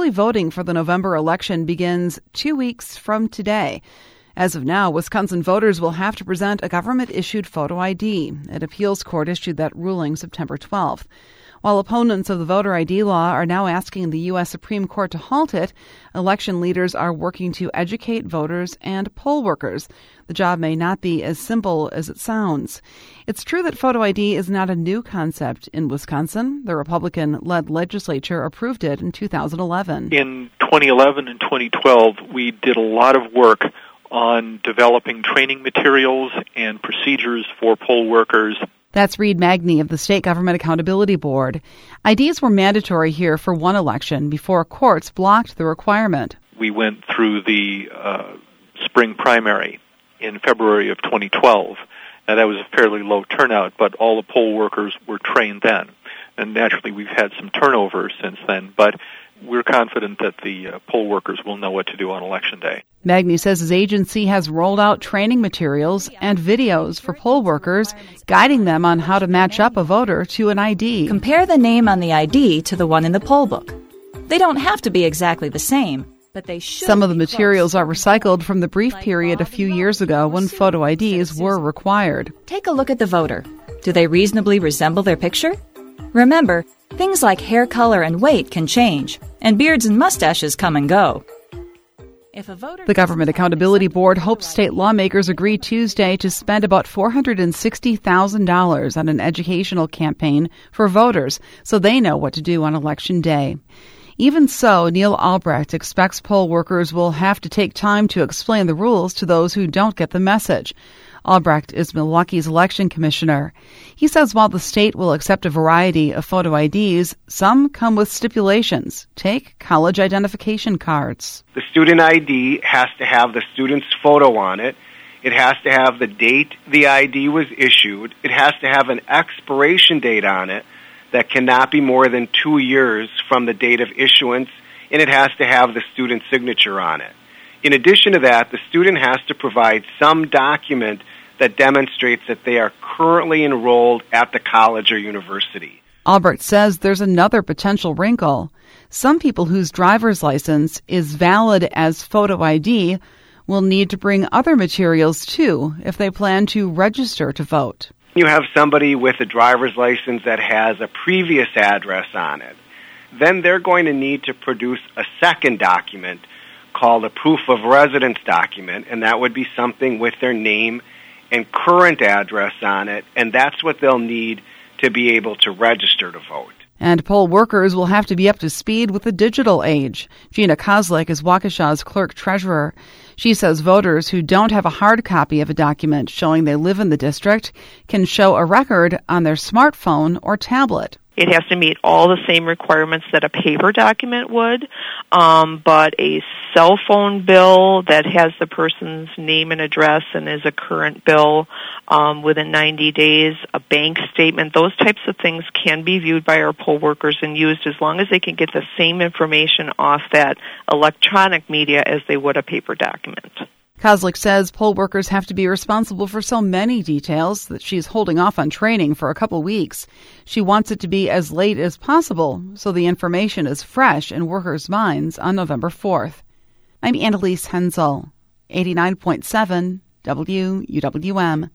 early voting for the November election begins 2 weeks from today. As of now, Wisconsin voters will have to present a government-issued photo ID. An appeals court issued that ruling September 12th. While opponents of the voter ID law are now asking the U.S. Supreme Court to halt it, election leaders are working to educate voters and poll workers. The job may not be as simple as it sounds. It's true that photo ID is not a new concept in Wisconsin. The Republican-led legislature approved it in 2011. In 2011 and 2012, we did a lot of work on developing training materials and procedures for poll workers. That's Reed Magny of the State Government Accountability Board. IDs were mandatory here for one election before courts blocked the requirement. We went through the spring primary in February of 2012. Now, that was a fairly low turnout, but all the poll workers were trained then. And naturally, we've had some turnover since then, but we're confident that the poll workers will know what to do on Election Day. Magny says his agency has rolled out training materials and videos for poll workers, guiding them on how to match up a voter to an ID. Compare the name on the ID to the one in the poll book. They don't have to be exactly the same, but they should. Some of the materials are recycled from the brief period a few years ago when photo IDs were required. Take a look at the voter. Do they reasonably resemble their picture? Remember, things like hair color and weight can change, and beards and mustaches come and go. The Government Accountability Board hopes state lawmakers agree Tuesday to spend about $460,000 on an educational campaign for voters so they know what to do on Election Day. Even so, Neil Albrecht expects poll workers will have to take time to explain the rules to those who don't get the message. Albrecht is Milwaukee's election commissioner. He says while the state will accept a variety of photo IDs, some come with stipulations. Take college identification cards. The student ID has to have the student's photo on it. It has to have the date the ID was issued. It has to have an expiration date on it that cannot be more than 2 years from the date of issuance, and it has to have the student's signature on it. In addition to that, the student has to provide some document that demonstrates that they are currently enrolled at the college or university. Albrecht says there's another potential wrinkle. Some people whose driver's license is valid as photo ID will need to bring other materials too if they plan to register to vote. You have somebody with a driver's license that has a previous address on it. Then they're going to need to produce a second document called a proof of residence document, and that would be something with their name and current address on it, and that's what they'll need to be able to register to vote. And poll workers will have to be up to speed with the digital age. Gina Kozlik is Waukesha's clerk-treasurer. She says voters who don't have a hard copy of a document showing they live in the district can show a record on their smartphone or tablet. It has to meet all the same requirements that a paper document would, but a cell phone bill that has the person's name and address and is a current bill within 90 days, a bank statement, those types of things can be viewed by our poll workers and used as long as they can get the same information off that electronic media as they would a paper document. Kozlik says poll workers have to be responsible for so many details that she's holding off on training for a couple weeks. She wants it to be as late as possible so the information is fresh in workers' minds on November 4th. I'm Annalise Hensel, 89.7 WUWM.